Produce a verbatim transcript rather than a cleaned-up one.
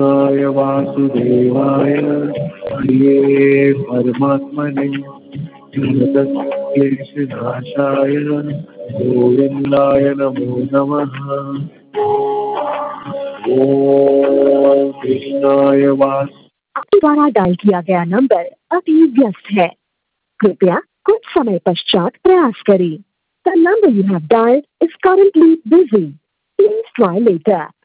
कृष्णाय वासुदेवाय हरे परमात्मने क्लेशनाशाय गोविंदाय नमो नमः। ओम कृष्णाय वास। आपके द्वारा डायल किया गया नंबर अभी व्यस्त है, कृपया कुछ समय पश्चात प्रयास करें। The number you have dialed is currently busy. Please try later.